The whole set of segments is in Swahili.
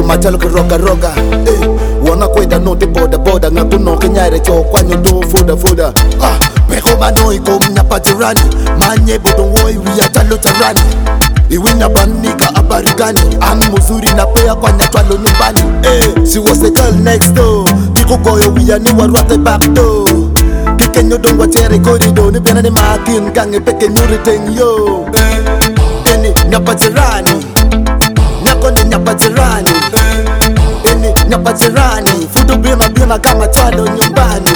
machalo ke roga roga. Wana kwenda no de boda boda ngaku no kenyare cho kwanyo do foda foda. Peko manoi ko mnyapa tirani. Manye bodon woi wiyatalo tarani. Iwina banika abarigani. Ami muzuri na pea kwa nyatwalo nyumbani. She was the girl next door. Kiko goyo wiyani warwate back door. Kenyo don watere korido ni bena ni makin kange peke nyuri ten yo. Eni nyapatirani, nyako ni nyapatirani. Eni nyapatirani, fudu bima bima kama twalo nyumbani.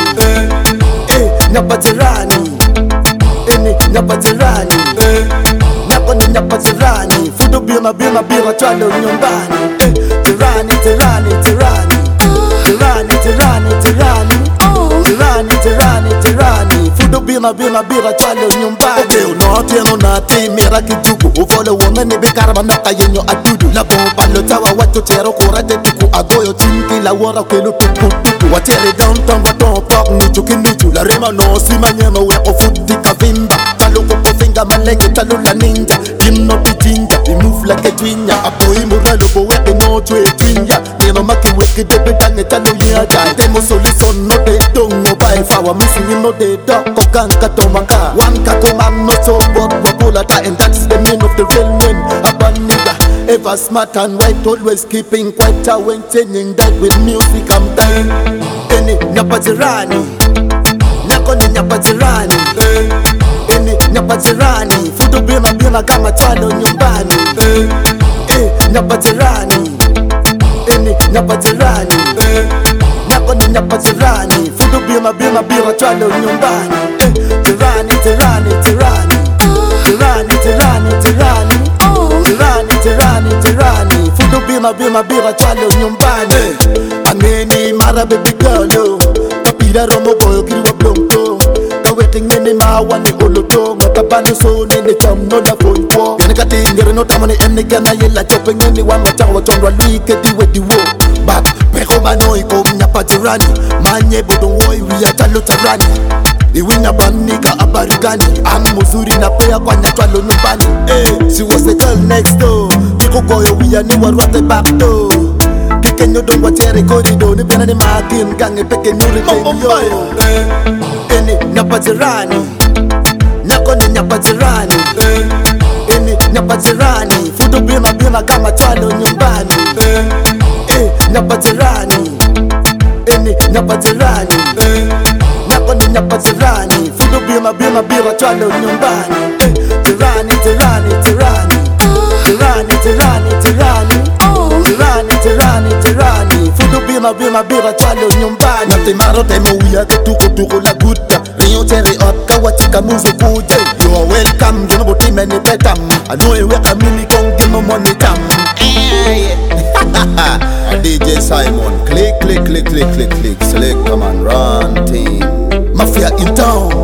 Nyapatirani, eni nyapatirani. Nyako ni nyapatirani, fudu bima bima bima twalo nyumbani. Tirani, tirani, tirani. Tirani, tirani, tirani. Tirani, tirani, tirani. Fudu bima bima bira twalo nyumbani. Okay, unotieno nati mira kijugu. Ufole womeni bikarama naka yenyo adudu. La bomba lotawa watu tero kurate tuku. Agoyo chimki la wora kwelu tuku tuku. Watere downtown waton pop nuchu kinuchu. La rema no sima nyema weko futi kavimba. Talo kupo finga malenge talo la ninja. Gymno titinja, we move like a twinya. Aboyi muralo bo weke no twe twinya. Nino maki weke debe tange talo yaja. Temo solison no de dongo bai. Fawa missing you know de dog kokanka tomaka. One kakoman no so bot wapulata. And that's the meaning of the real men. Abaniga, ever smart and right, always keeping quiet. When changing that with music I'm dying. Eni nyapatirani, nyako ni nyapatirani. Eni nyapatirani, fudu bima bima kama twalo nyumbani. Nyapatirani, eni nyapatirani. Nyako ni nyapatirani, fudu bima bima bima twalo nyumbani. Tirani, tirani, tirani. Tirani, tirani, tirani. Tirani, tirani, tirani. Fudu bima bima bima twalo nyumbani. Aneni mara baby girl. Kapira romo boyo kiri wa blonko. Kawete ngene mawani oloto. Matabano so nene chom no la foipo. Yane kati ngere no tamane ene gana yela chope ngene wan watang watondwa luike diwe diwo. Bak peko manoi ko nyapatirani. Manye bodon woi wiyatalo tarani. Iwina banika abarigani. Ami muzuri na pea kwa nyatwalo nyumbani. She was the girl next door. Kiko goyo wiyani warwate back door. Kenyo don watere korido ni bena ni makin kange peke nyuri tenyo. Eni nyapatirani, nyako ni nyapatirani. Eni nyapatirani, fudu bima bima kama twalo nyumbani. Nyapatirani, eni nyapatirani. Nyako ni nyapatirani, fudu bima bima bira twalo nyumbani. Tirani, tirani, tirani. Tirani, tirani, tirani. Tirani, tirani, tirani. Fudu bima bima bira twalo nyumbani. Nate maro temo uya ketuko tuko la guta. Rio cherry up kawatika muzo kuje. You are welcome, you know what he many betam. I know you work a mini kong give me money tam. DJ Simon, click, click, click, click, click, click. Select, come on, run team. Mafia in town.